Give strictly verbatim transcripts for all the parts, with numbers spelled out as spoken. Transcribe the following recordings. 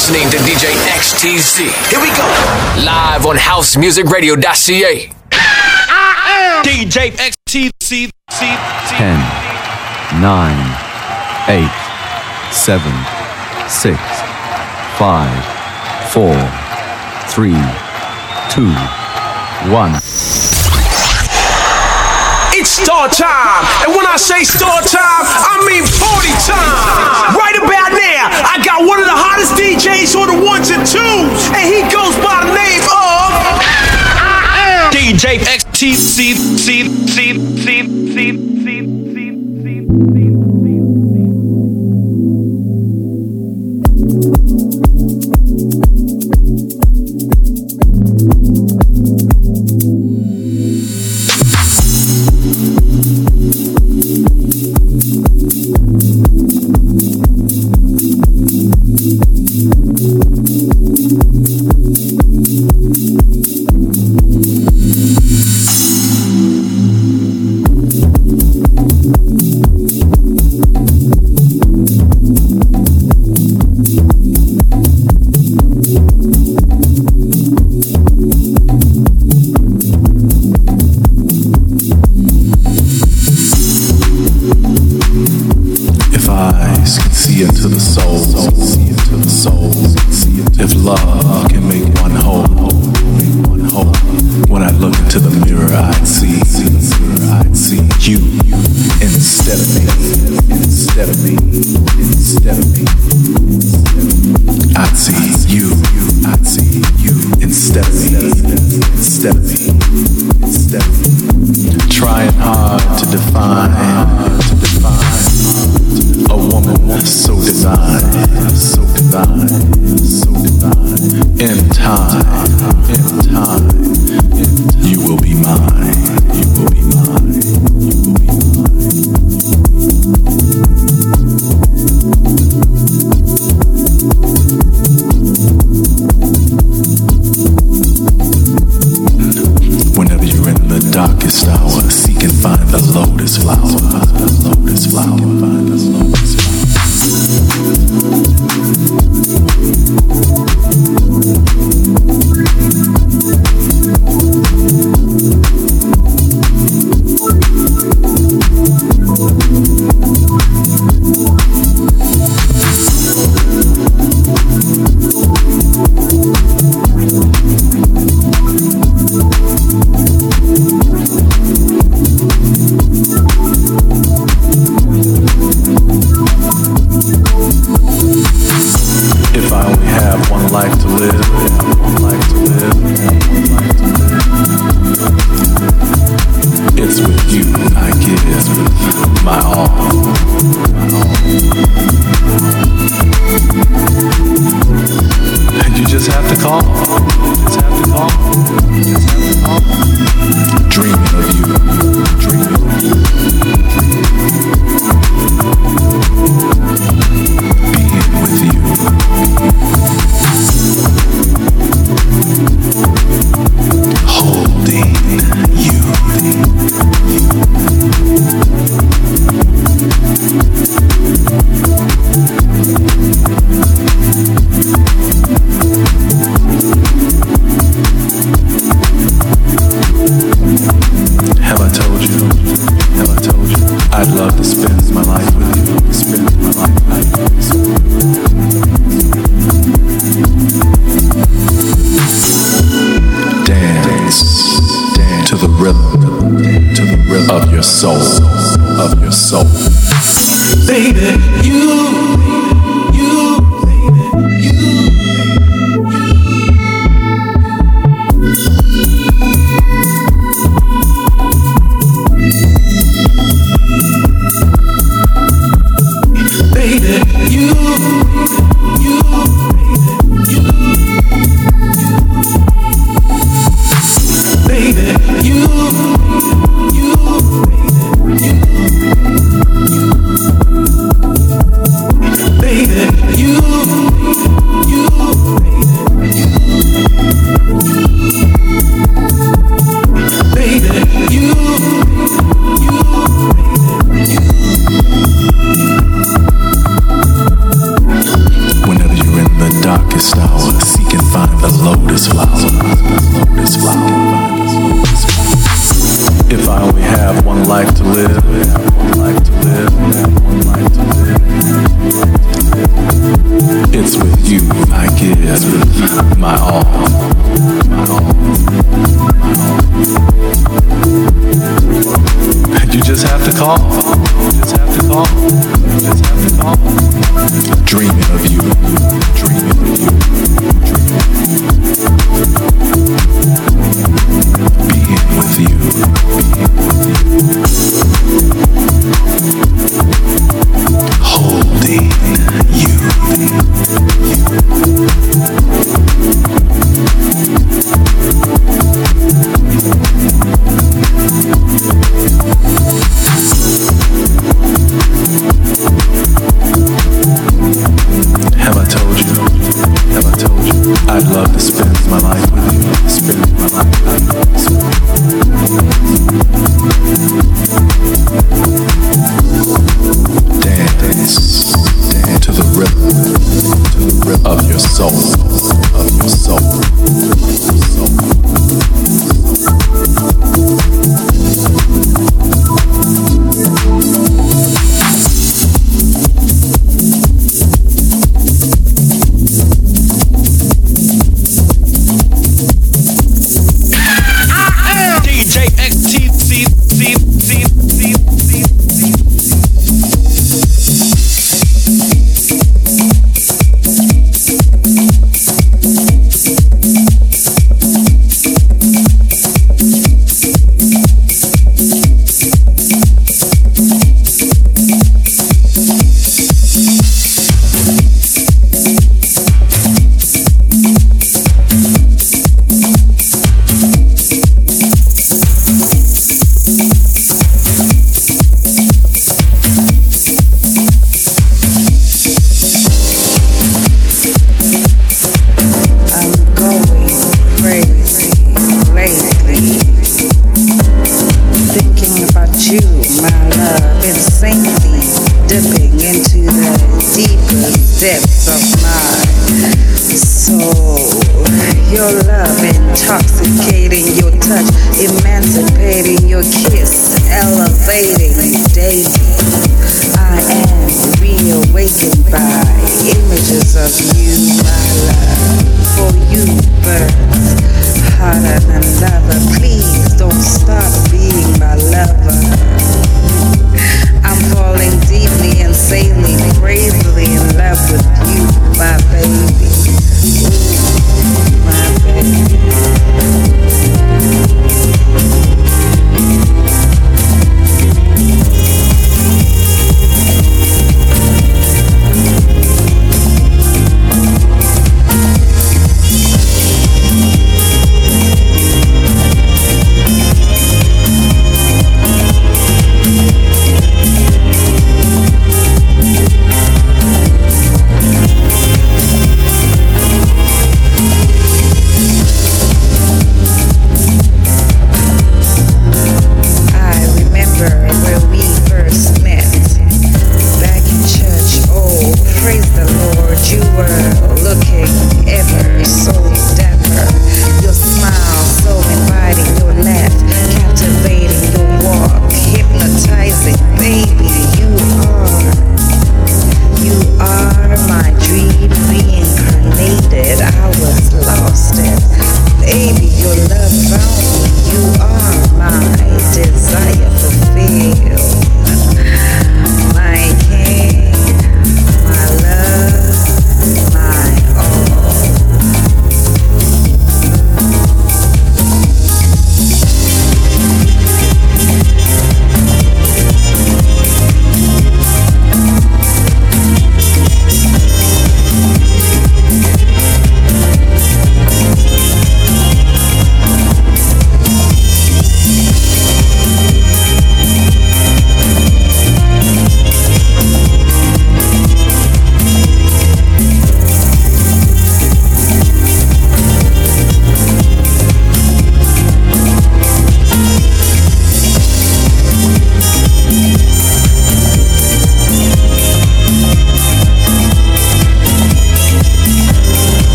listening to D J X T Z. Here we go. Live on house music radio dot c a. I am D J X T Z. ten, nine, eight, seven, six, five, four, three, two, one. It's start time, and when I say start time, I mean party time. Right about now, I got one of the hottest D Js on the ones and twos, and he goes by the name of I am D J X T Z. C C C C C. You It's with you I give my all, my all, my all. You just have to call, you just have to call, you just have to call. Dreaming of you, dreaming of you, dreaming. Being with you, being with you. Holding you. Have I told you? Have I told you? I'd love to spend my life with you. Spend my life with you. Dance, dance to the rhythm, to the rhythm of your soul, of your soul, soul.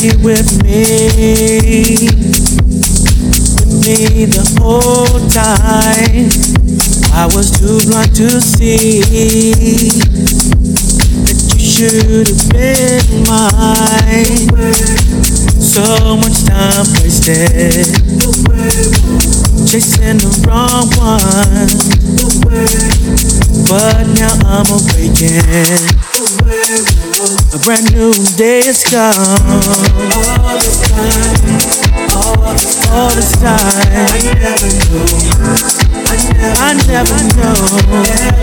you with me, with me the whole time. I was too blind to see that you should have been mine. So much time wasted chasing the wrong one, but now I'm awakened. A brand new day has come. All this time, all this time, I never knew, I never knew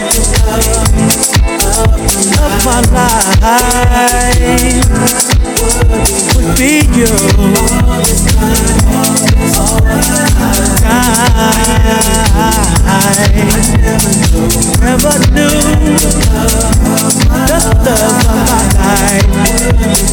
of my life would be you. All this time, never knew the love of my life.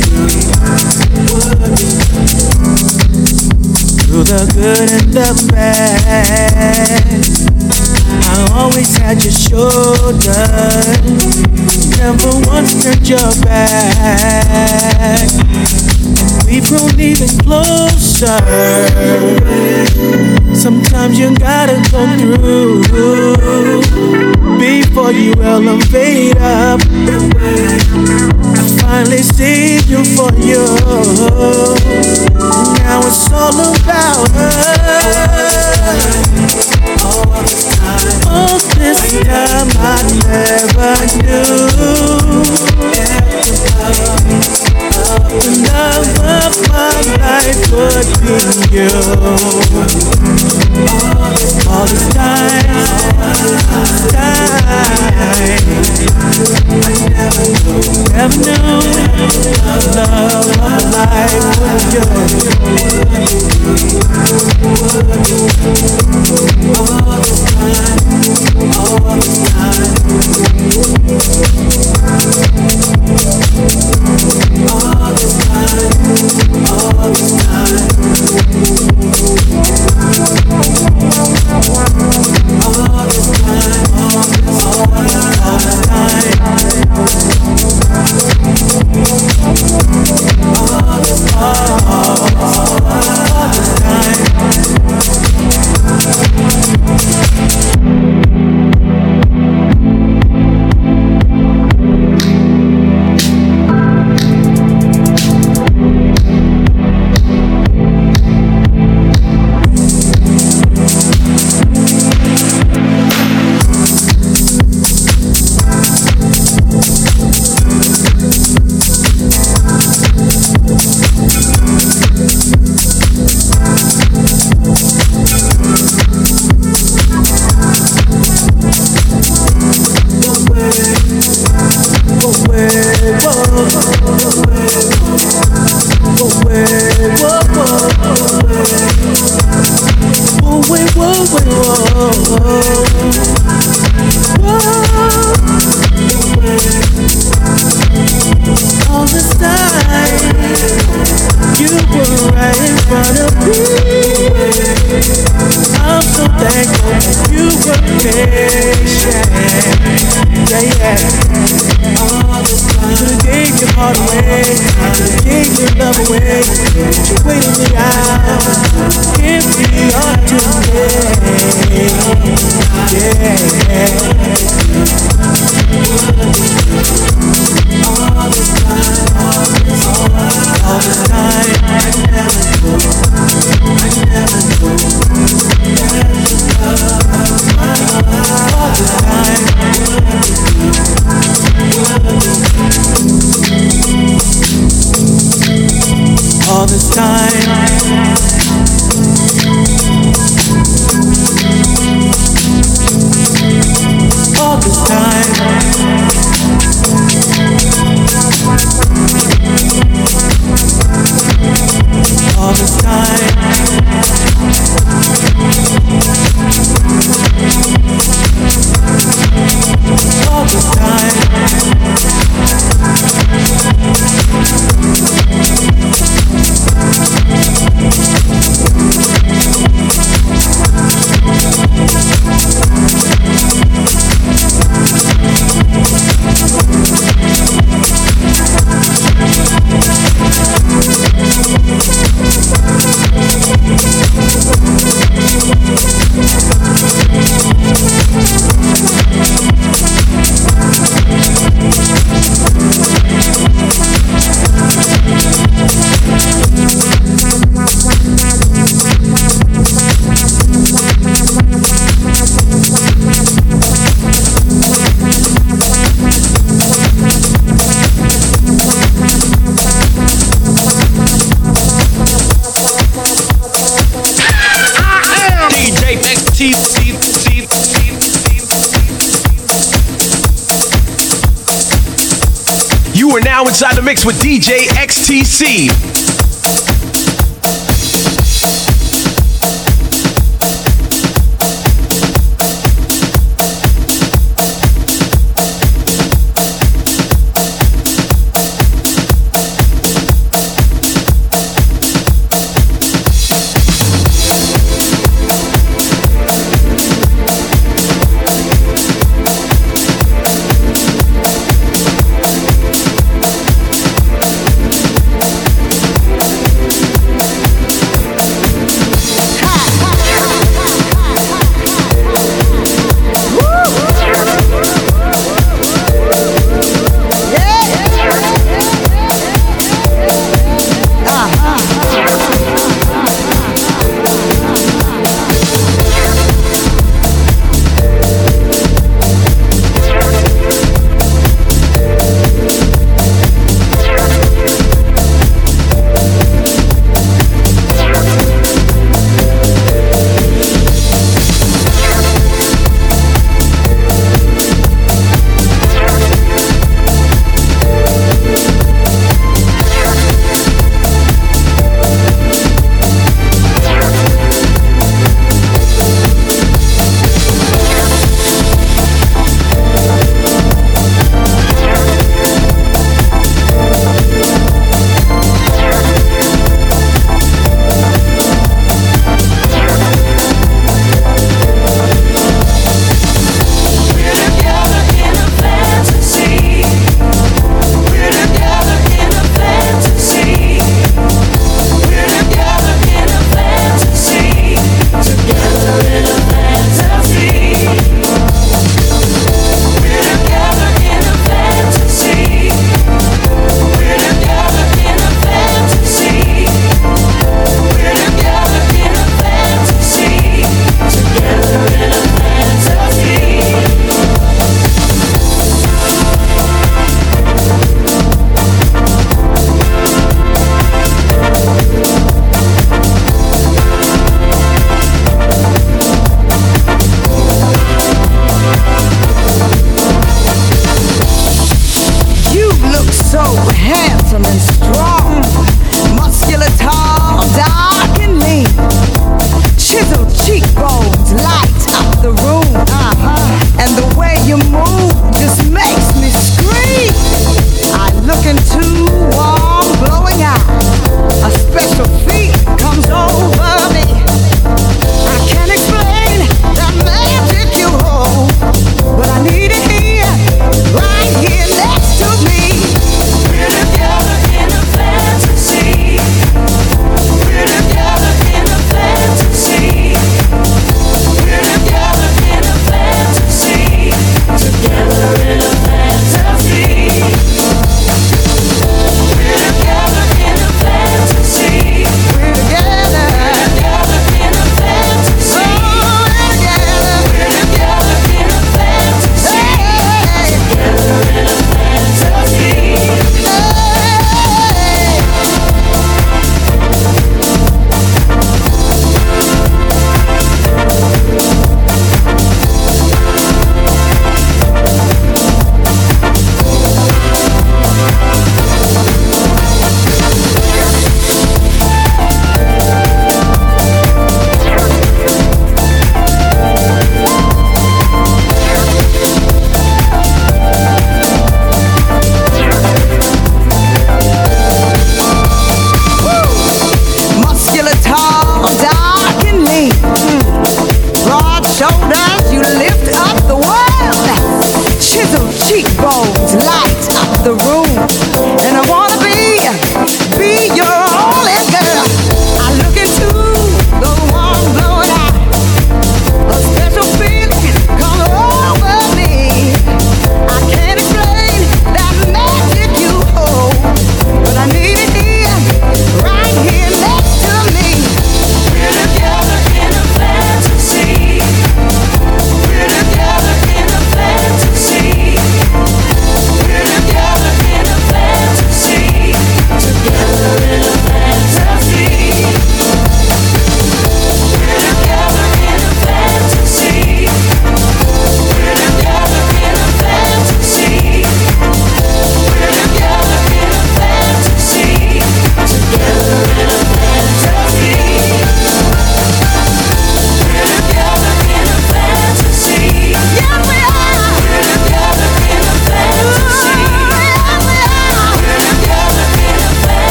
Through the good and the bad, I always had your shoulder, never once turned your back. We've grown even closer. Sometimes you gotta go through before you elevate up. I finally see you for you. Now it's all about her. All this time I never knew the love of my life would be you. All this time, time, never knew the love of my life would be you. All this time, all this time, all this time, all this time, all this time. now inside the mix with D J X T C.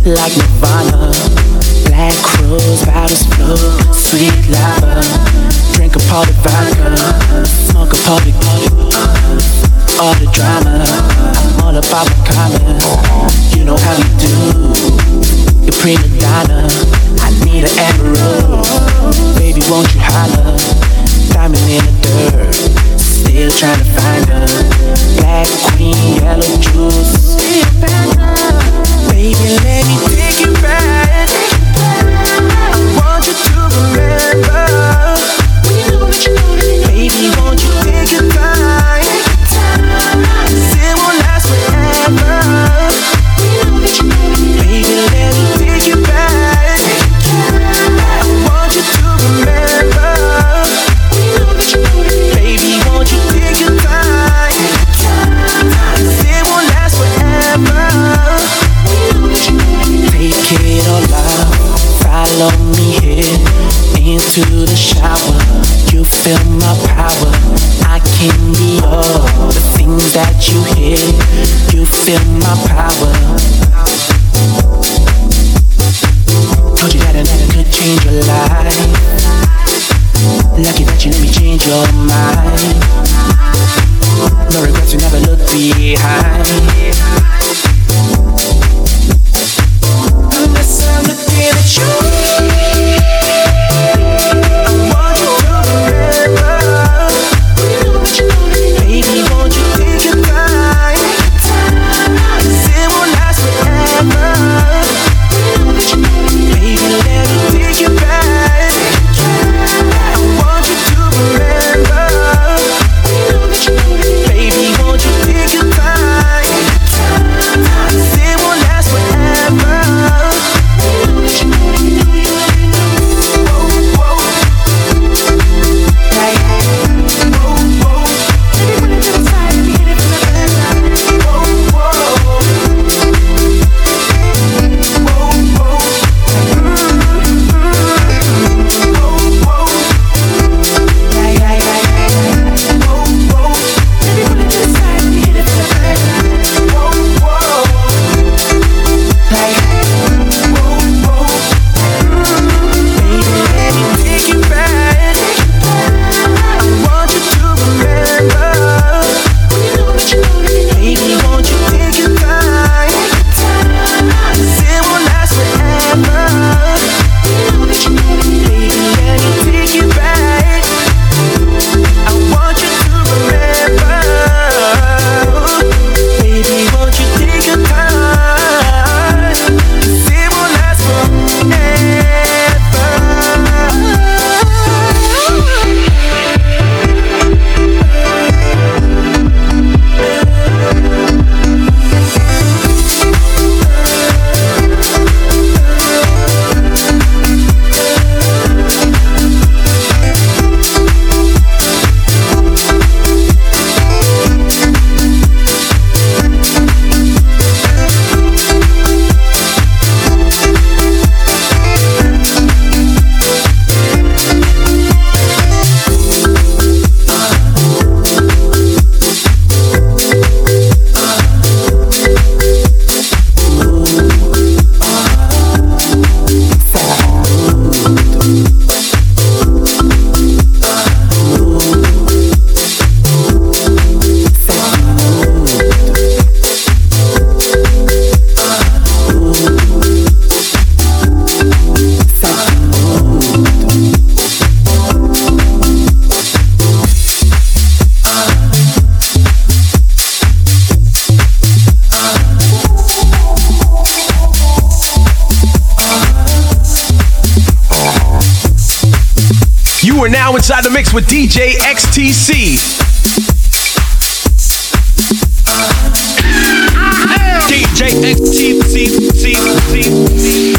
like Nirvana. Black crows, bottles flow, sweet lava. Drink a party vodka, smoke a party party. All the drama, I'm all about the common. You know how we do, you're prima donna. I need an emerald, baby won't you holler. Diamond in the dirt, still trying to find her. Black queen, yellow juice, baby let me take you back. I want you to remember, baby won't you take your time. It won't last forever. Baby, let me take you back. I want you to remember. Baby, won't you take your time. It won't last forever. Take it all out. Follow me here into the shower. You feel my power. I can be all the things that you hear. You feel my power. Told you that another could change your life. Lucky that you let me change your mind. No regrets, you never look behind. Unless I'm looking at you. We're now inside the mix with D J X T C. D J X T C.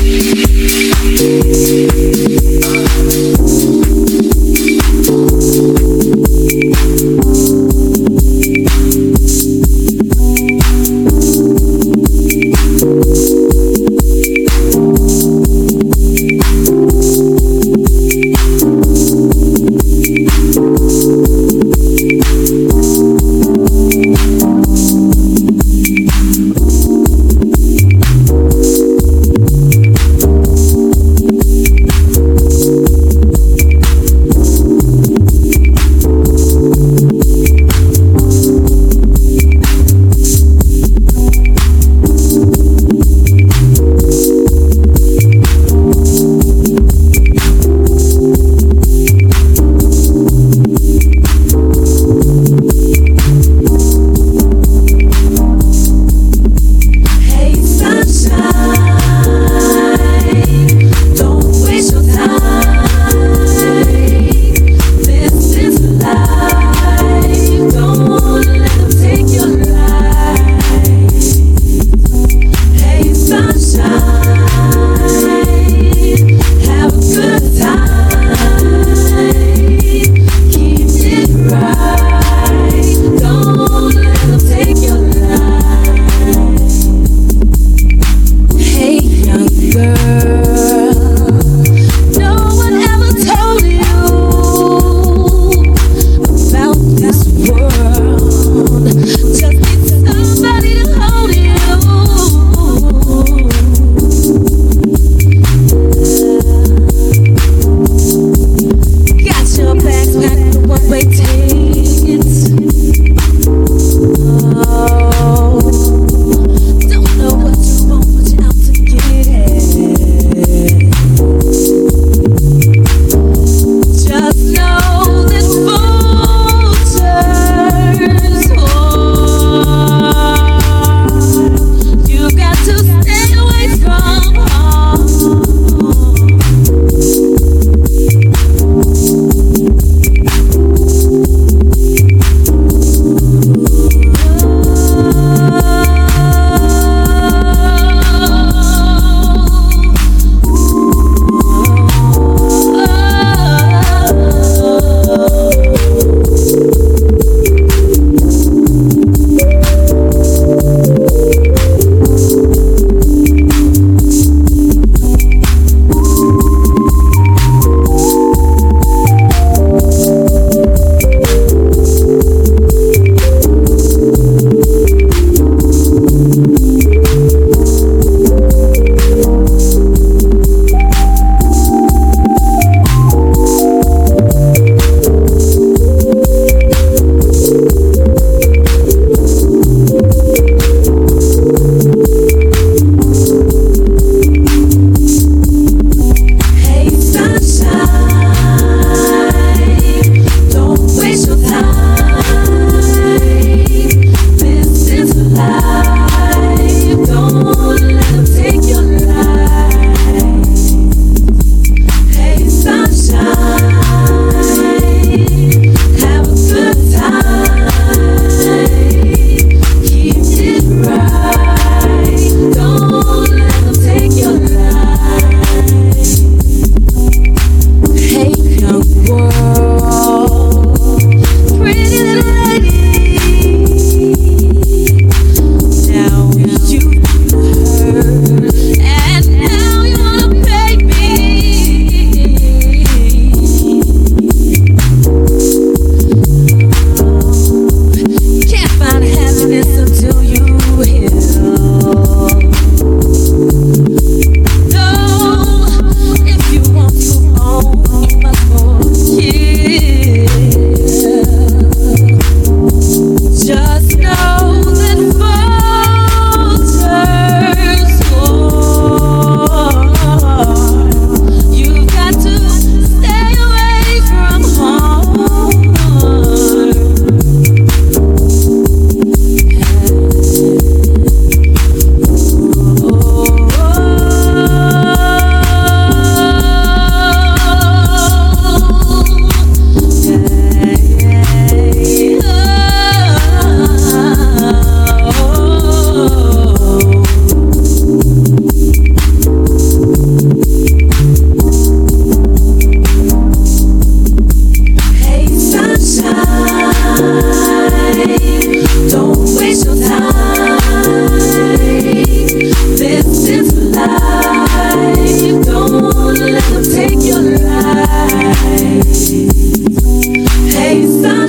Hey,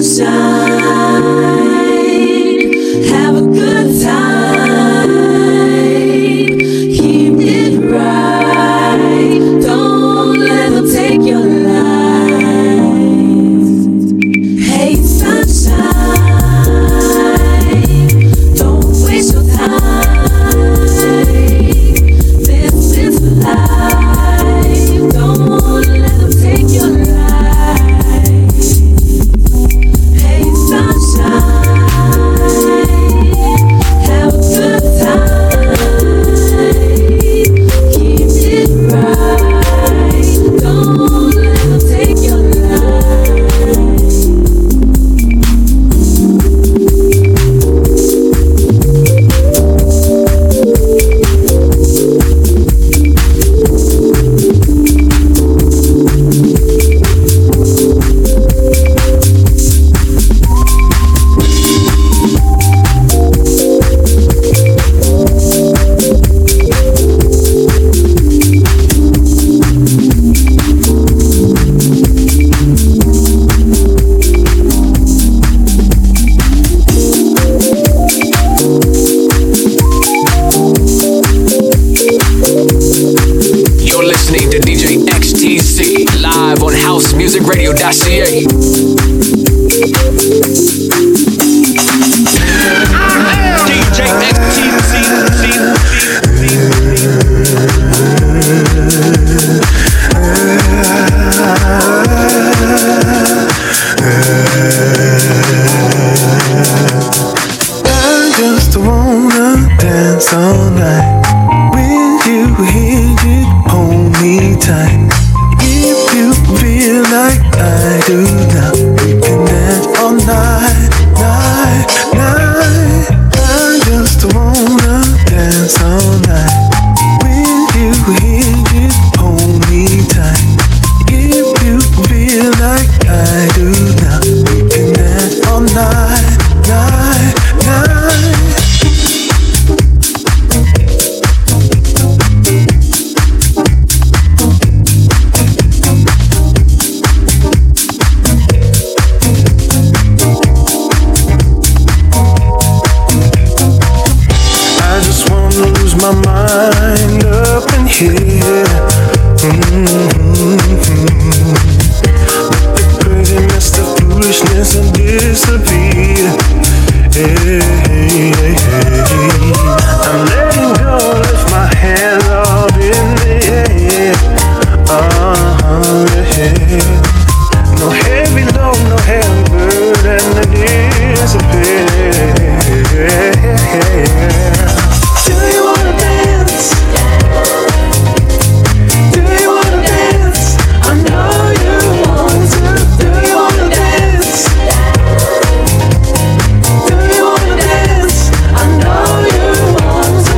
sunshine, have a good time. Keep it right. Don't let them take your life. Hey, sunshine, don't waste your time. This is life. Don't let them take your life. Hey, sunshine, have a good time. Keep it right. Don't let them take your life. You're listening to D J X T C live on house music radio dot c a. D J X T C. I just wanna dance all night. With you here, you hold me tight. If you feel like I do now, we can dance all night, night, night. I just wanna dance all night. With you here, you hold me tight. If you feel like I do now, we can dance all night, night, night. I just wanna lose my mind up in here. Mm-hmm. The craziness, the foolishness, and disappear. Hey, hey, hey. I'm letting go, lift my hands up in the air. Uh-huh, yeah. No heavy load, no heavy burden to disappear. Do you wanna dance? Do you wanna dance? I know you want to. Do you wanna dance? Do you wanna dance? I know you want to.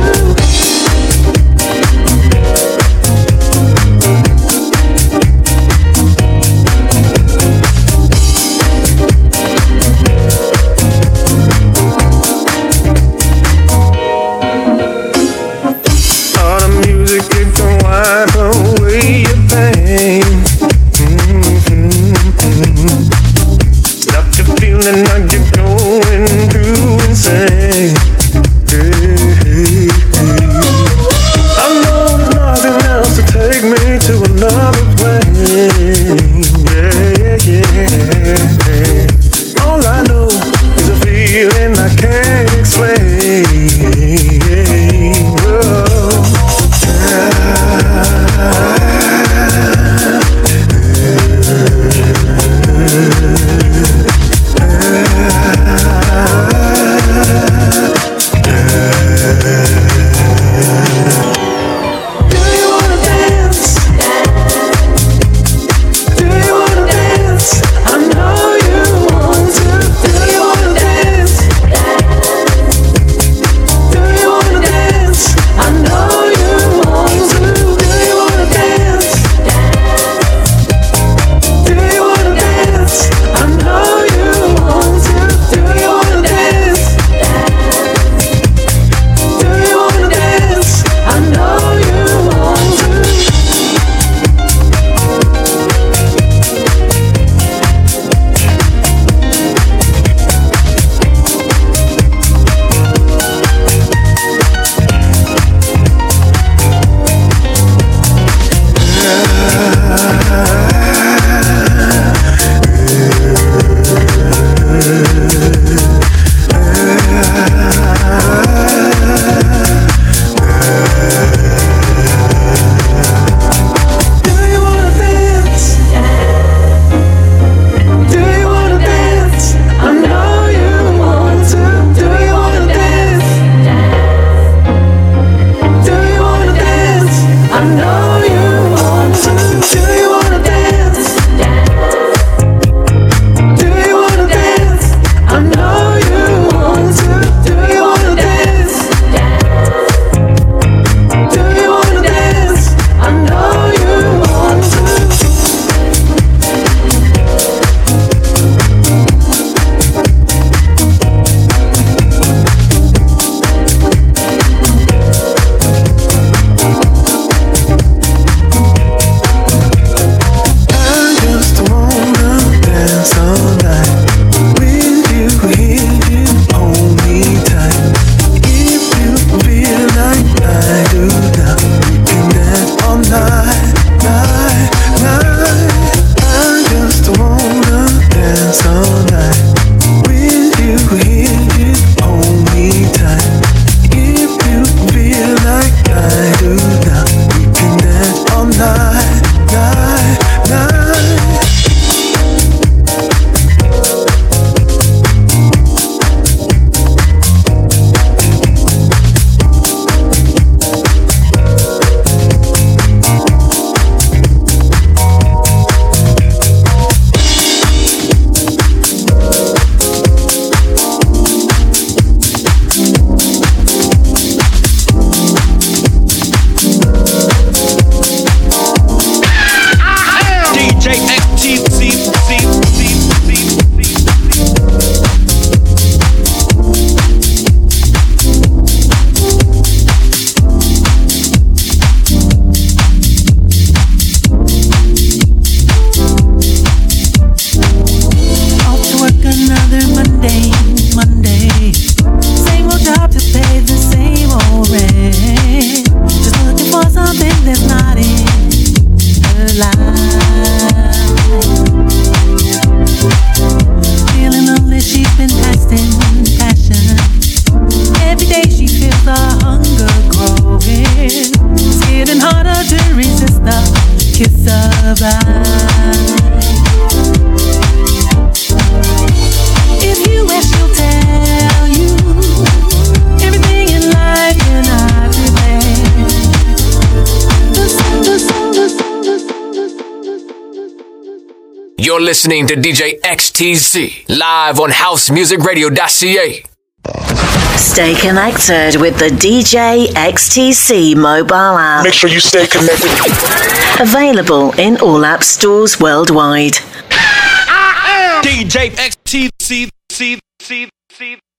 You're listening to D J X T Z, live on house music radio dot c a. Stay connected with the D J X T C mobile app. Make sure you stay connected. Available in all app stores worldwide. D J X T C C C C